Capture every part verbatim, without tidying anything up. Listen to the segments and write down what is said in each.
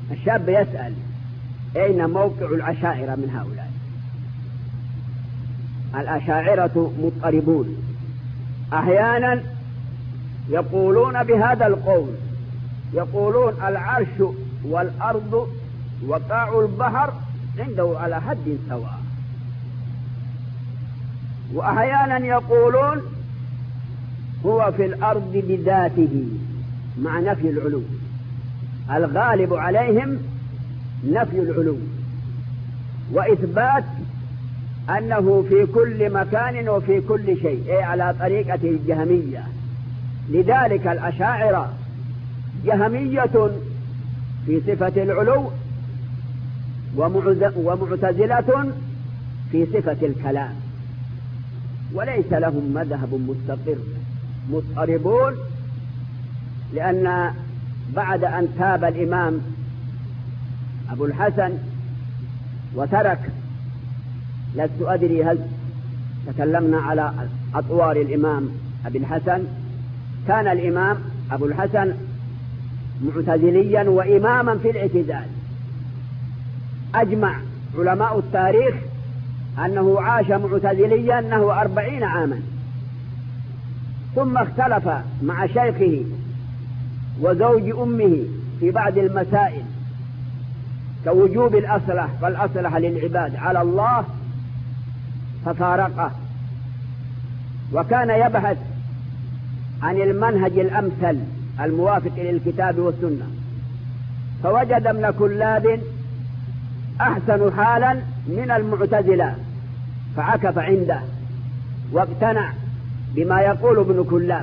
الشاب يسأل أين موقع الأشاعرة من هؤلاء؟ الأشاعرة مضطربون، أحيانا يقولون بهذا القول، يقولون العرش والأرض وقاع البحر عنده على حد سواء، وأحيانا يقولون هو في الأرض بذاته مع نفي العلو. الغالب عليهم نفي العلو وإثبات أنه في كل مكان وفي كل شيء، أي على طريقة الجهمية. لذلك الأشاعرة جهمية في صفة العلو، ومعتزلة في صفة الكلام، وليس لهم مذهب مستقر، مضطربون. لأن بعد أن تاب الإمام أبو الحسن وترك، لست أدري هل تكلمنا على أطوار الإمام أبي الحسن، كان الإمام أبو الحسن معتزليا وإماما في الاعتزال. أجمع علماء التاريخ أنه عاش معتزليا أنه أربعين عاما، ثم اختلف مع شيخه وزوج أمه في بعض المسائل كوجوب الأصلح فالأصلح للعباد على الله، ففارقه، وكان يبحث عن المنهج الأمثل الموافق للكتاب والسنة، فوجد ابن كلاب أحسن حالا من المعتزلة فعكف عنده واقتنع بما يقول ابن كلاب،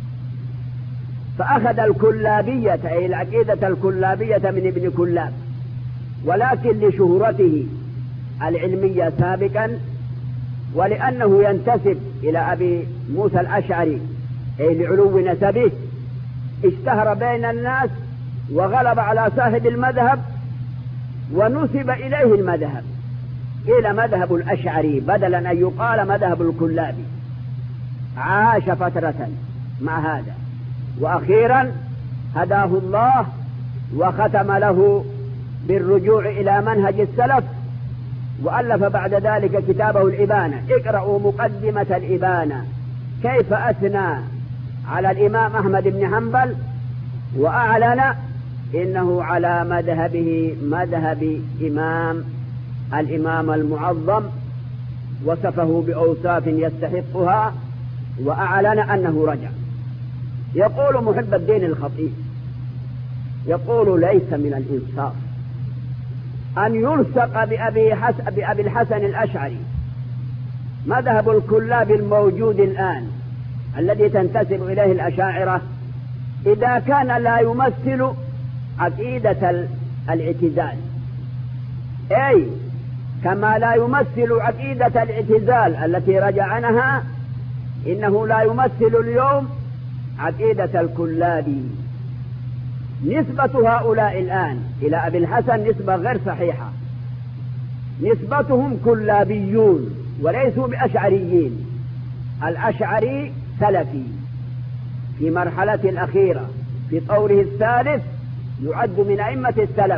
فأخذ الكلابية أي العقيدة الكلابية من ابن كلاب، ولكن لشهرته العلمية سابقا، ولأنه ينتسب إلى أبي موسى الأشعري أي لعلو نسبه، اشتهر بين الناس وغلب على صاحب المذهب ونسب إليه المذهب، إلى مذهب الأشعري بدلا أن يقال مذهب الكلابي. عاش فترة مع هذا، وأخيرا هداه الله وختم له بالرجوع إلى منهج السلف، وألف بعد ذلك كتابه الإبانة. اقرأوا مقدمة الإبانة كيف أثنى على الإمام أحمد بن حنبل وأعلن إنه على مذهبه مذهب إمام الإمام المعظم، وصفه بأوصاف يستحقها، وأعلن أنه رجع. يقول محب الدين الخطيب، يقول ليس من الإنصاف أن يلصق بأبي, حس... بأبي الحسن الأشعري مذهب الكلاب الموجود الآن الذي تنتسب إليه الأشاعرة، إذا كان لا يمثل عقيدة الاعتزال، أي كما لا يمثل عقيدة الاعتزال التي رجع عنها، إنه لا يمثل اليوم عقيدة الكلاب. نسبة هؤلاء الآن إلى أبي الحسن نسبة غير صحيحة، نسبتهم كلابيون وليسوا بأشعريين. الأشعري سلفي في مرحلة الأخيرة في طوره الثالث، يعد من أئمة السلف،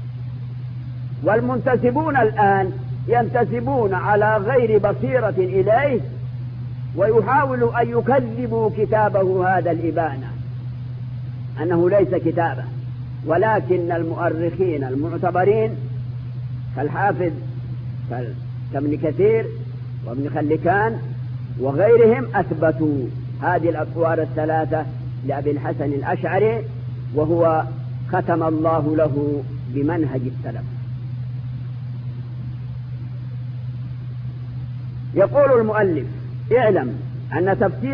والمنتسبون الآن ينتسبون على غير بصيرة إليه، ويحاول أن يكذبوا كتابه هذا الإبانة أنه ليس كتابه، ولكن المؤرخين المعتبرين كالحافظ كابن كثير وابن خلكان وغيرهم أثبتوا هذه الأطوار الثلاثة لأبي الحسن الأشعري، وهو ختم الله له بمنهج السلف. يقول المؤلف: اعلم أن تفسير